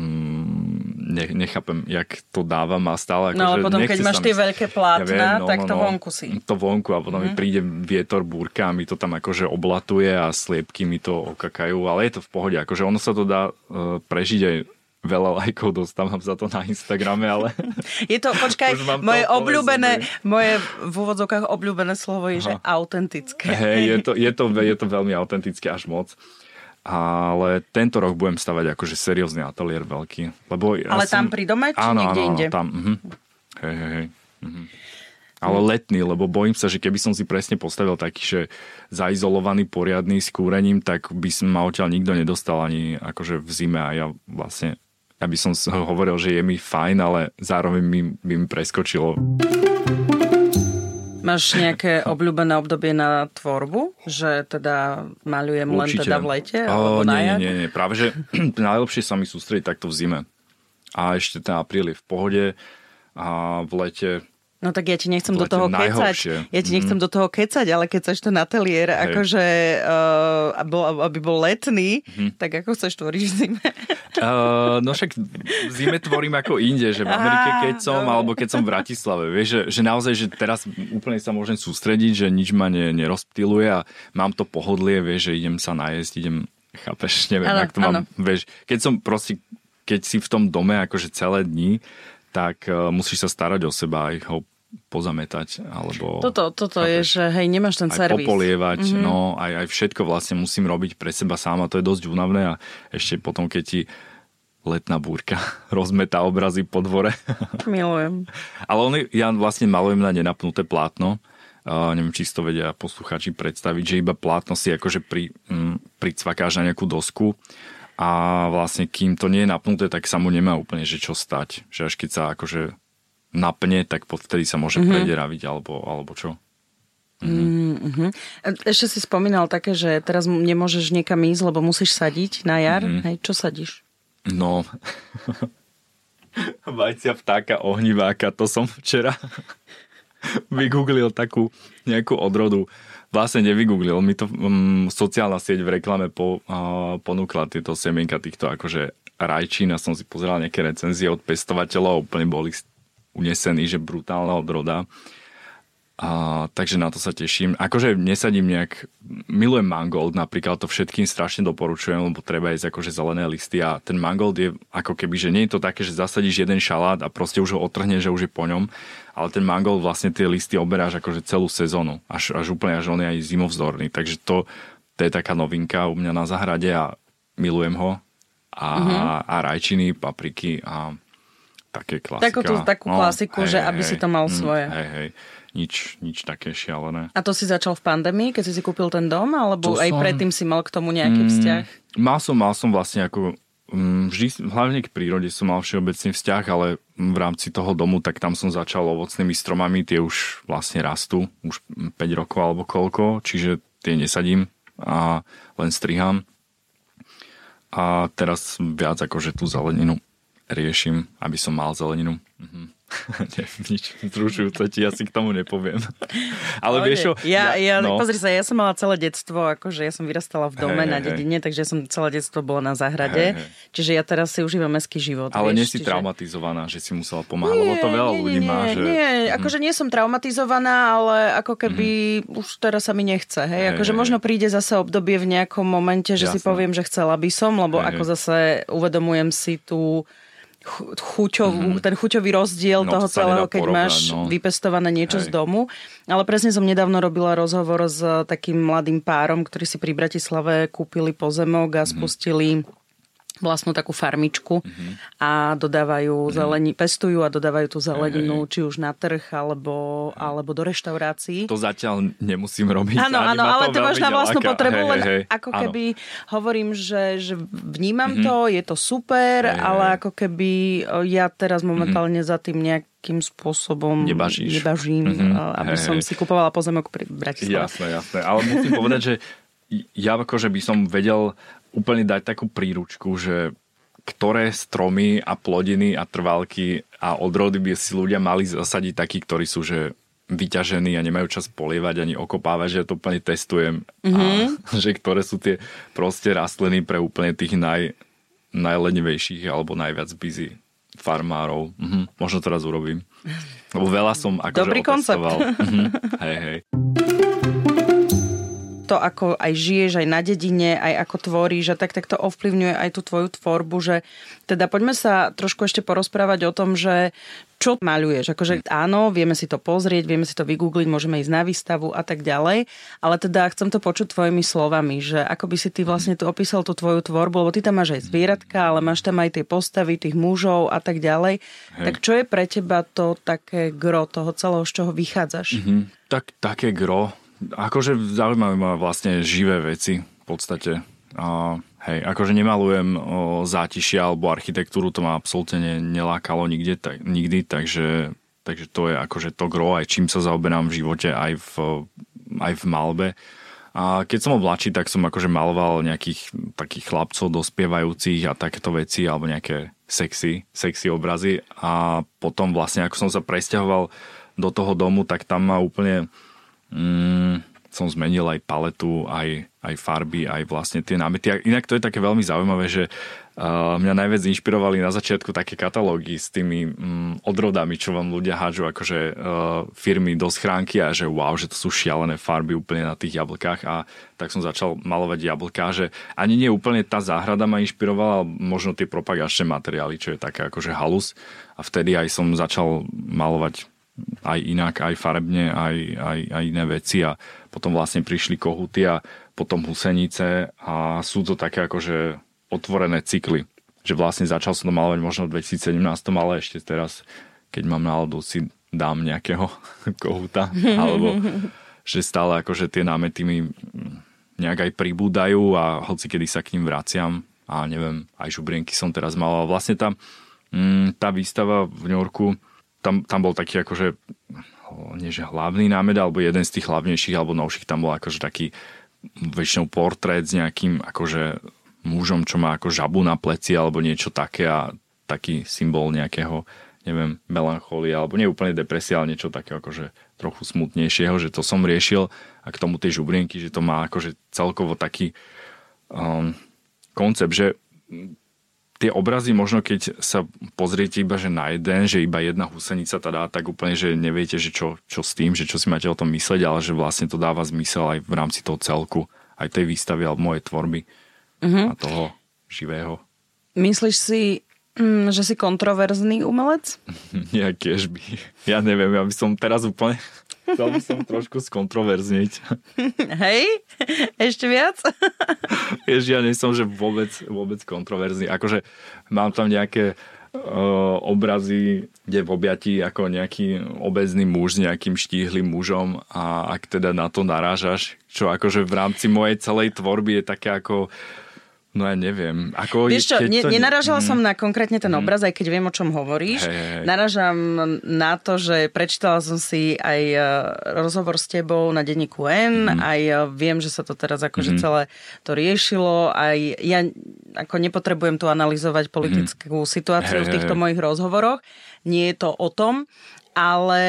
mm, ne, nechápem, jak to dávam a stále. Ako, no ale že potom, keď máš tie veľké plátna, ja viem, no, tak to no, vonku si. To vonku a potom mm. mi príde vietor, búrka a mi to tam akože oblatuje a sliepky mi to okakajú, ale je to v pohode. Akože ono sa to dá uh, prežiť aj veľa lajkov dostávam za to na Instagrame, ale... Je to, počkaj, moje obľúbené, moje v úvodzovkách obľúbené slovo je, Aha. že autentické. Hej, je to, je, to, je to veľmi autentické až moc. Ale tento rok budem stavať akože seriózny ateliér veľký. Lebo ja ale som... tam pri dome, či áno, niekde áno, inde? Áno, tam. Uh-huh. Hej, hej, hej. Uh-huh. Ale letný, lebo bojím sa, že keby som si presne postavil taký, že zaizolovaný, poriadny s kúrením, tak by som ma odtiaľ nikto nedostal ani akože v zime a ja vlastne, ja by som hovoril, že je mi fajn, ale zároveň mi, by mi preskočilo. Máš nejaké obľúbené obdobie na tvorbu? Že teda maľujem len Určite. teda v lete? O, alebo nie, na jar? nie, nie, práve, že najlepšie sa mi sústrediť takto v zime. A ešte ten apríl je v pohode a v lete No tak ja ti nechcem do toho kecať. Ja ti nechcem mm. do toho kecať, ale keď chceš to na telier, hey. akože uh, aby bol letný, mm. tak ako chceš tvoriť v zime? Uh, no však v zime tvorím ako inde, že v Amerike keď som, Aha, alebo keď som v Bratislave. Vieš, že, že naozaj, že teraz úplne sa môžem sústrediť, že nič ma ne, nerozptýluje a mám to pohodlie, vieš, že idem sa najesť, idem, chápeš, neviem, ano, jak to mám, vieš, keď som proste, keď si v tom dome akože celé dni, tak uh, musíš sa starať o seba, aj ho pozametať, alebo... Toto, toto je, že hej, nemáš ten aj servis. Aj popolievať, mm-hmm. no, aj, aj všetko vlastne musím robiť pre seba sám a to je dosť únavné a ešte potom, keď ti letná búrka rozmetá obrazy po dvore. Milujem. Ale on, ja vlastne malujem na nenapnuté plátno. Uh, neviem, či to vedia poslucháči predstaviť, že iba plátno si akože pri, um, pricvakáš na nejakú dosku a vlastne kým to nie je napnuté, tak sa mu nemá úplne že čo stať. Že až keď sa akože napne, tak vtedy sa môže mm-hmm. prederaviť alebo, alebo čo. Mm-hmm. Mm-hmm. Ešte si spomínal také, že teraz nemôžeš niekam ísť, lebo musíš sadiť na jar. Mm-hmm. Hej, čo sadíš? No, vajcia vtáka ohniváka, to som včera vygooglil takú nejakú odrodu. Vlastne nevygooglil, mi to um, sociálna sieť v reklame po, uh, ponúkla tieto semienka týchto akože rajčín a som si pozeral nejaké recenzie od pestovateľov, úplne boli unesení, že brutálna odroda. A, takže na to sa teším. Akože nesadím nejak, milujem mangold napríklad, to všetkým strašne doporučujem, lebo treba jesť akože zelené listy a ten mangold je ako keby, že nie je to také, že zasadíš jeden šalát a proste už ho otrhneš, že už je po ňom, ale ten mangold vlastne tie listy oberáš akože celú sezónu, až, až úplne, až on je aj zimovzdorný, takže to, to je taká novinka u mňa na záhrade a milujem ho a, mm-hmm. a rajčiny, papriky a také klasika. Takú, tú, takú no, klasiku, hej, že aby hej, si to mal mm, svoje. Hej, hej. Nič, nič také šialené. A to si začal v pandémii, keď si si kúpil ten dom? Alebo to aj som... predtým si mal k tomu nejaký mm, vzťah? Mal som, mal som vlastne ako... Um, vždy, hlavne k prírode som mal všeobecný vzťah, ale v rámci toho domu, tak tam som začal ovocnými stromami, tie už vlastne rastú, už päť rokov alebo koľko, čiže tie nesadím a len striham. A teraz viac akože tú zeleninu riešim, aby som mal zeleninu. Mhm. Nie, nič zrušujúce ti asi k tomu nepoviem. Ale okay. vieš čo? Ja, ja, no. Pozri sa, ja som mala celé detstvo, akože ja som vyrastala v dome hey, na dedine, hey. takže ja som celé detstvo bola na záhrade. Hey, hey. Čiže ja teraz si užívam mestský život. Ale vieš, nie si čiže... traumatizovaná, že si musela pomáhať, lebo to veľa nie, ľudí nie, má. Že... Nie, mm. akože nie som traumatizovaná, ale ako keby mm. už teraz sa mi nechce. Hej? Hey, akože hey, možno príde zase obdobie v nejakom momente, že Jasne. si poviem, že chcela by som, lebo hey, ako zase uvedomujem si tú chuťovú, mm-hmm. ten chuťový rozdiel no, toho celého, keď porovnať, máš no. vypestované niečo Hej. z domu. Ale presne som nedávno robila rozhovor s takým mladým párom, ktorí si pri Bratislave kúpili pozemok a mm-hmm. spustili vlastnú takú farmičku mm-hmm. a dodávajú mm-hmm. zelení, pestujú a dodávajú tú zeleninu, hey, či už na trh, alebo, alebo do reštaurácií. To zatiaľ nemusím robiť. Áno, áno, ale to máš na vlastnú ďaleka. potrebu, hey, len hey, ako áno. keby hovorím, že, že vnímam mm-hmm. to, je to super, hey, ale hey. ako keby ja teraz momentálne mm-hmm. za tým nejakým spôsobom Nebažíš. nebažím, mm-hmm. aby hey, som hey. si kupovala pozemok pri Bratislave. Jasné, jasné. Ale musím povedať, že ja akože by som vedel úplne dať takú príručku, že ktoré stromy a plodiny a trvalky a odrody by si ľudia mali zasadiť takí, ktorí sú že vyťažení a nemajú čas polievať ani okopávať, že ja to úplne testujem. Mm-hmm. A že ktoré sú tie proste rastliny pre úplne tých naj, najlenivejších alebo najviac busy farmárov. Mhm. Možno teraz urobím. Lebo veľa som akože Dobrý otestoval. koncept. Mhm. Hej, hej. To, ako aj žiješ, aj na dedine, aj ako tvoríš a tak, tak to ovplyvňuje aj tú tvoju tvorbu, že teda poďme sa trošku ešte porozprávať o tom, že čo maľuješ. Akože áno, vieme si to pozrieť, vieme si to vygoogliť, môžeme ísť na výstavu a tak ďalej, ale teda chcem to počuť tvojimi slovami, že ako by si ty vlastne tu opísal tú tvoju tvorbu, lebo ty tam máš aj zvieratka, ale máš tam aj tie postavy, tých mužov a tak ďalej. Hej. Tak čo je pre teba to také gro toho celého, z čoho vychádzaš? Mm-hmm. Tak, také gro... Akože zaujímavé ma vlastne živé veci v podstate. A, hej, akože nemalujem o, zátišia alebo architektúru, to ma absolútne ne, nelákalo nikde, tak, nikdy, takže, takže to je akože to gro, aj čím sa zaoberám v živote, aj v, aj v malbe. A keď som bol mladší, tak som akože maloval nejakých takých chlapcov dospievajúcich a takéto veci, alebo nejaké sexy, sexy obrazy. A potom vlastne, ako som sa presťahoval do toho domu, tak tam ma úplne mm, som zmenil aj paletu, aj, aj farby, aj vlastne tie námety. Inak to je také veľmi zaujímavé, že Uh, mňa najviac inšpirovali na začiatku také katalógy s tými um, odrodami, čo vám ľudia hádžu akože uh, firmy do schránky a že wow, že to sú šialené farby úplne na tých jablkách a tak som začal malovať jablká, že ani nie úplne tá záhrada ma inšpirovala, ale možno tie propagačné materiály, čo je také akože halus a vtedy aj som začal malovať aj inak, aj farebne, aj, aj, aj iné veci a potom vlastne prišli kohuty a potom husenice a sú to také akože otvorené cykly. Že vlastne začal som to malovať možno v dvetisícsedemnásť, ale ešte teraz, keď mám náladu, si dám nejakého kohúta. Alebo že stále akože tie námety mi nejak aj pribúdajú a hoci kedy sa k ním vraciam a neviem, aj žubrienky som teraz maloval. Vlastne tá, tá výstava v New Yorku, tam, tam bol taký akože nie že hlavný námet, alebo jeden z tých hlavnejších alebo novších, tam bol akože taký väčšinou portrét s nejakým akože mužom, čo má ako žabu na pleci alebo niečo také a taký symbol nejakého, neviem, melancholie alebo nie úplne depresie, ale niečo takého akože trochu smutnejšieho, že to som riešil a k tomu tej žubrienky, že to má akože celkovo taký um, koncept, že tie obrazy možno keď sa pozriete iba že na jeden, že iba jedna husenica tá dá, tak úplne, že neviete, že čo, čo s tým, že čo si máte o tom mysleť, ale že vlastne to dáva zmysel aj v rámci toho celku, aj tej výstavy alebo mojej tvorby. Uh-huh. A toho živého. Myslíš si, mm, že si kontroverzný umelec? Ja tiež by. Ja neviem, ja by som teraz úplne chcel by som trošku skontroverzniť. Hej? Ešte viac? Vieš, ja nie som, že vôbec, vôbec kontroverzný. Akože mám tam nejaké uh, obrazy, kde v objatí ako nejaký obezný muž s nejakým štíhlým mužom a ak teda na to narážaš, čo akože v rámci mojej celej tvorby je také ako no ja neviem. Ako Vieš čo, ne, to... nenarážala mm. som na konkrétne ten obraz, mm. aj keď viem, o čom hovoríš. Hey, hey. Narážam na to, že prečítala som si aj rozhovor s tebou na denníku N, mm. aj viem, že sa to teraz akože mm. celé to riešilo. Aj ja ako nepotrebujem tu analyzovať politickú mm. situáciu hey, v týchto hey. mojich rozhovoroch. Nie je to o tom, ale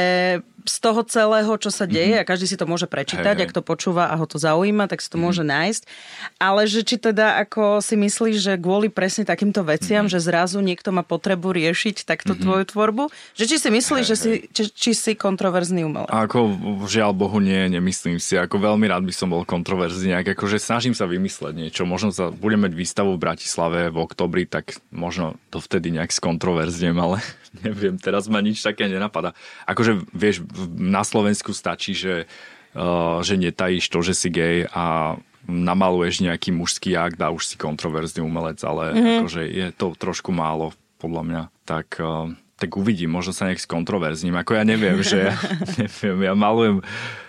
z toho celého, čo sa deje, mm-hmm. a každý si to môže prečítať, hey, hey. ak to počúva a ho to zaujíma, tak si to mm-hmm. môže nájsť. Ale že či teda ako si myslíš, že kvôli presne takýmto veciam, mm-hmm. že zrazu niekto má potrebu riešiť takto mm-hmm. tvoju tvorbu, že či si myslíš, hey, že hey. si, či, či si kontroverzný umelec? Ako žiaľ Bohu nie, nemyslím si. Ako veľmi rád by som bol kontroverzný. Akože snažím sa vymysleť niečo. Možno sa budeme mať výstavu v Bratislave v oktobri, tak možno to vtedy nejak skontroverznem, ale neviem, teraz ma nič také nenapadá. Akože vieš, na Slovensku stačí, že, uh, že netajíš to, že si gej a namaluješ nejaký mužský akt a už si kontroverzný umelec, ale mm-hmm. akože je to trošku málo, podľa mňa. Tak, uh, tak uvidím, možno sa nejak skontroverzním. Ako ja neviem, že ja, neviem, ja malujem,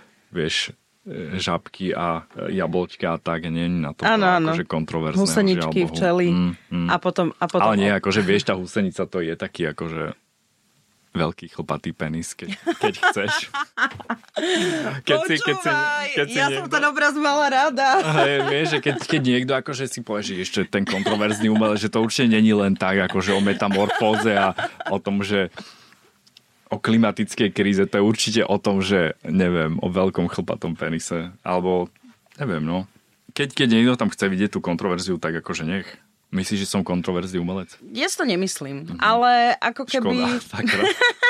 vieš, žabky a jablčka a tak, nie na to ano, akože kontroverzné. Huseničky, včely mm, mm. a potom... A potom... Ale nie, akože vieš, tá husenica to je taký akože veľký chlpatý penis, keď, keď chceš. Keď si, keď si, keď si ja niekto, som ten obraz mala rada. Hej, vieš, že keď, keď niekto akože si povie, že ešte ten kontroverzný umelec, že to určite není len tak, akože o metamorfóze a o tom, že o klimatickej kríze, to je určite o tom, že neviem, o veľkom chlpatom penise. Alebo, neviem, no. Keď, keď niekto tam chce vidieť tú kontroverziu, tak akože nech. Myslíš, že som kontroverzný umelec? Ja si to nemyslím, mm-hmm. ale ako keby... Škoda,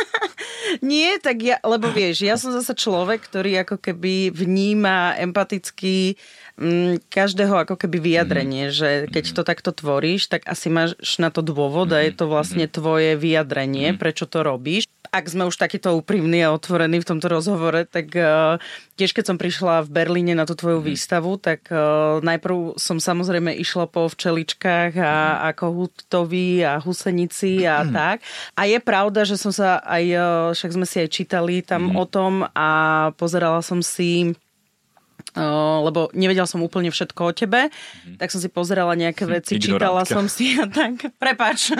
Nie, tak ja, lebo vieš, ja som zase človek, ktorý ako keby vníma empaticky m, každého ako keby vyjadrenie, mm-hmm. že keď to takto tvoríš, tak asi máš na to dôvod mm-hmm. a je to vlastne tvoje vyjadrenie, mm-hmm. prečo to robíš. Ak sme už takýto úprimní a otvorení v tomto rozhovore, tak uh, tiež keď som prišla v Berlíne na tú tvoju mm-hmm. výstavu, tak uh, najprv som samozrejme išla po včeličkách a, mm-hmm. a kohútovi a husenici a mm-hmm. tak. A je pravda, že som sa aj, uh, však sme si aj čítali tam mm-hmm. o tom a pozerala som si... Uh, lebo nevedela som úplne všetko o tebe, mm. tak som si pozerala nejaké veci, Ignorantka. Čítala som si a tak, prepáč.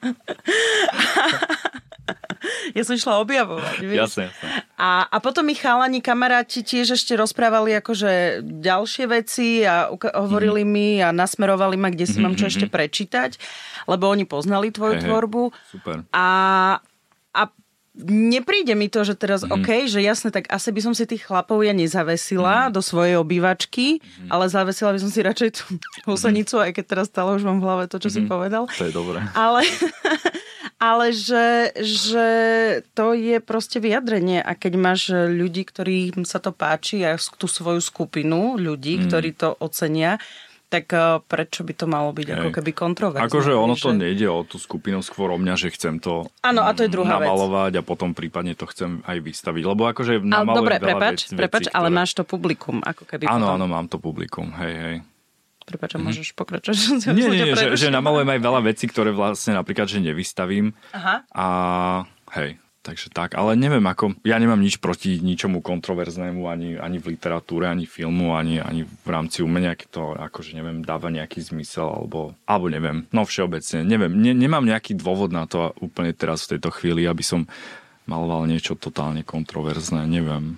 Ja som išla objavovať, vieš. Jasne, jasne. A, a potom mi chalani, kamaráti tiež ešte rozprávali akože ďalšie veci a uka- hovorili mm. mi a nasmerovali ma, kde si mm-hmm. mám čo ešte prečítať, lebo oni poznali tvoju hey, tvorbu. Super. A, a nepríde mi to, že teraz mm. OK, že jasne, tak asi by som si tých chlapov ja nezavesila mm. do svojej obývačky, mm. ale zavesila by som si radšej tú husenicu, mm. aj keď teraz stále už mám v hlave to, čo mm. si povedal. To je dobré. Ale, ale že, že to je proste vyjadrenie a keď máš ľudí, ktorým sa to páči a tú svoju skupinu ľudí, mm. ktorí to ocenia, tak prečo by to malo byť Hej. ako keby kontroverzné? Akože ono to že... nejde o tú skupinu, skôr o mňa, že chcem to Áno, a to je druhá namalovať vec. A potom prípadne to chcem aj vystaviť. Lebo akože namalujem dobre, veľa prepač, vec, prepač, veci, ale ktoré... máš to publikum, ako keby Áno, potom... áno, mám to publikum, hej, hej. Prepač, mm-hmm. môžeš pokračovať. Nie, nie, nie, že, že namalujem aj veľa vecí, ktoré vlastne napríklad, že nevystavím. Aha. A hej, takže tak, ale neviem ako, ja nemám nič proti ničomu kontroverznému, ani, ani v literatúre, ani filmu, ani, ani v rámci umenia, keď to akože neviem, dáva nejaký zmysel, alebo, alebo neviem, no všeobecne, neviem, ne, nemám nejaký dôvod na to úplne teraz v tejto chvíli, aby som maloval niečo totálne kontroverzné, neviem.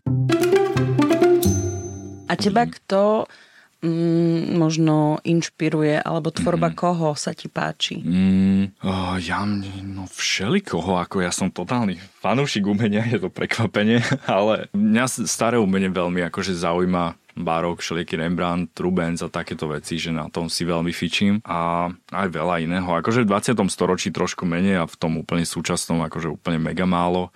A teba kto mm, možno inšpiruje, alebo tvorba mm. koho sa ti páči? Mm, oh, ja, no všelikoho, ako ja som totálny fanúšik umenia, je to prekvapenie, ale mňa staré umenie veľmi akože zaujíma, barok, všelijaký Rembrandt, Rubens a takéto veci, že na tom si veľmi fičím a aj veľa iného. Akože v dvadsiatom storočí trošku menej a v tom úplne súčasnom akože úplne mega málo,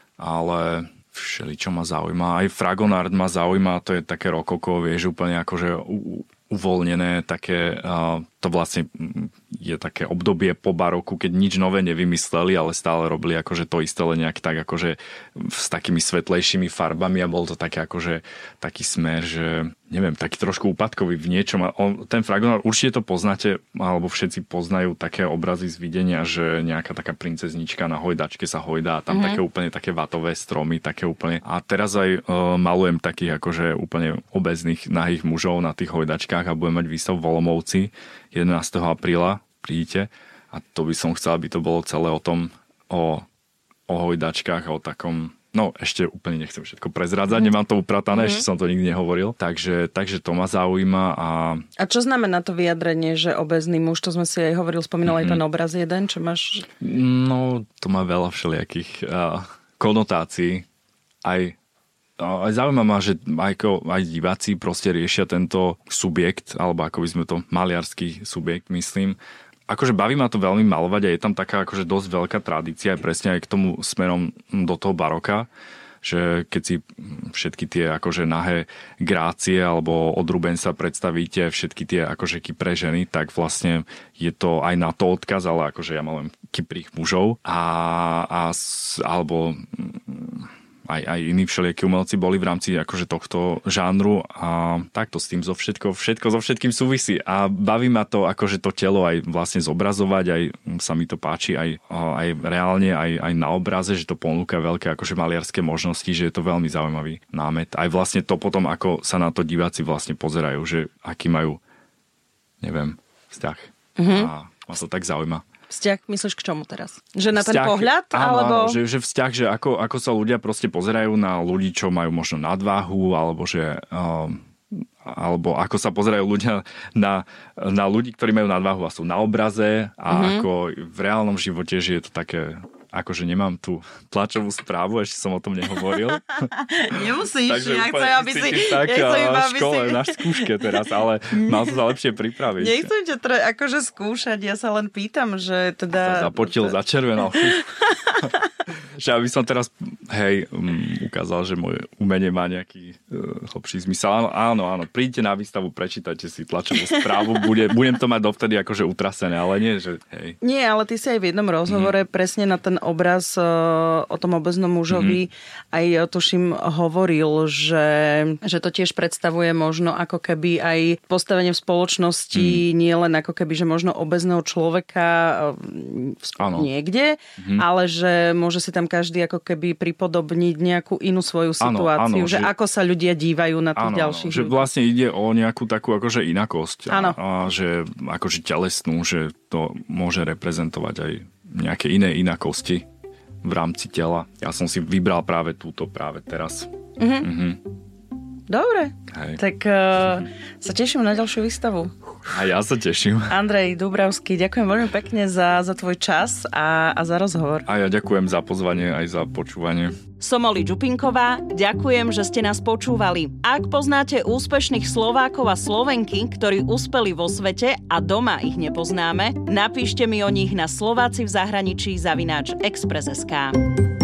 ale všeličo ma zaujíma. Aj Fragonard ma zaujíma, to je také rokoko, vieš, úplne akože u, uvoľnené, také, uh, to vlastne je také obdobie po baroku, keď nič nové nevymysleli, ale stále robili akože to isté, len nejak tak akože s takými svetlejšími farbami a bol to také akože taký smer, že neviem, taký trošku úpadkový v niečom. A on, ten Fragonard, určite to poznáte, alebo všetci poznajú také obrazy z videnia, že nejaká taká princeznička na hojdačke sa hojdá a tam mm-hmm. také úplne také vatové stromy, také úplne. A teraz aj uh, malujem takých akože úplne obezných nahých mužov na tých hojdačkách a budem mať výstavu v Olomouci jedenásteho apríla, prídite. A to by som chcel, aby to bolo celé o tom, o, o hojdačkách a o takom. No, ešte úplne nechcem všetko prezrádzať, mm. nemám to upratané, mm. ešte som to nikdy nehovoril. Takže, takže to ma zaujíma. A... a čo znamená to vyjadrenie, že obezný muž, to sme si aj hovoril, spomínal mm-hmm. aj ten obraz jeden, čo máš? No, to má veľa všelijakých uh, konotácií. Aj, uh, aj zaujíma ma, že aj, aj diváci proste riešia tento subjekt, alebo ako by sme to, maliarský subjekt, myslím. Akože baví ma to veľmi malovať a je tam taká akože dosť veľká tradícia aj presne aj k tomu smerom do toho baroka, že keď si všetky tie akože nahé grácie alebo od Rubensa predstavíte všetky tie akože kypré ženy, tak vlastne je to aj na to odkaz, ale akože ja malujem kyprých mužov a, a alebo aj, aj iní všelijakí umelci boli v rámci akože tohto žánru a takto s tým zo všetko, všetko so všetkým súvisí a baví ma to akože to telo aj vlastne zobrazovať, aj sa mi to páči aj, aj reálne, aj, aj na obraze, že to ponúka veľké akože maliarské možnosti, že je to veľmi zaujímavý námet. Aj vlastne to potom, ako sa na to diváci vlastne pozerajú, že aký majú, neviem, vzťah. Mm-hmm. A ma to tak zaujíma. Vzťah, myslíš k čomu teraz? Že na vzťah, ten pohľad? Áno, alebo... áno, že, že vzťah, že ako, ako sa ľudia proste pozerajú na ľudí, čo majú možno nadváhu, alebo že um, alebo ako sa pozerajú ľudia na, na ľudí, ktorí majú nadváhu a sú na obraze a mm-hmm. ako v reálnom živote, že je to také, akože nemám tú tlačovú správu, ešte som o tom nehovoril. Nemusíš, takže ja chcem, aby si... Tak ja chcem, v aby škole, si... na skúške teraz, ale mal som sa lepšie pripraviť. Nechcem ťa tre, akože skúšať, ja sa len pýtam, že teda... Sa zapotil, začervenal. Že aby som teraz, hej, um, ukázal, že moje umenie má nejaký uh, hlbší zmysel. Áno, áno, áno, príďte na výstavu, prečítajte si tlačovú správu, bude, budem to mať dovtedy akože utrasené, ale nie, že hej. Nie, ale ty si aj v jednom rozhovore mm. presne na ten obraz uh, o tom obeznom mužovi mm. aj tuším hovoril, že, že to tiež predstavuje možno ako keby aj postavenie v spoločnosti, mm. nie len ako keby, že možno obezného človeka uh, niekde, mm. ale že môže si tam každý ako keby pripodobniť nejakú inú svoju situáciu, áno, áno, že, že ako sa ľudia dívajú na tých áno, ďalších áno, že vlastne ide o nejakú takú akože inakosť a, a že akože telesnú, že to môže reprezentovať aj nejaké iné inakosti v rámci tela. Ja som si vybral práve túto práve teraz. Mhm. Mhm. Dobre, Hej. tak uh, sa teším na ďalšiu výstavu. A ja sa teším. Andrej Dubravský, ďakujem veľmi pekne za, za tvoj čas a, a za rozhovor. A ja ďakujem za pozvanie aj za počúvanie. Som Oli Čupinková, ďakujem, že ste nás počúvali. Ak poznáte úspešných Slovákov a Slovenky, ktorí uspeli vo svete a doma ich nepoznáme, napíšte mi o nich na Slováci v zahraničí zavináč Express bodka es ká.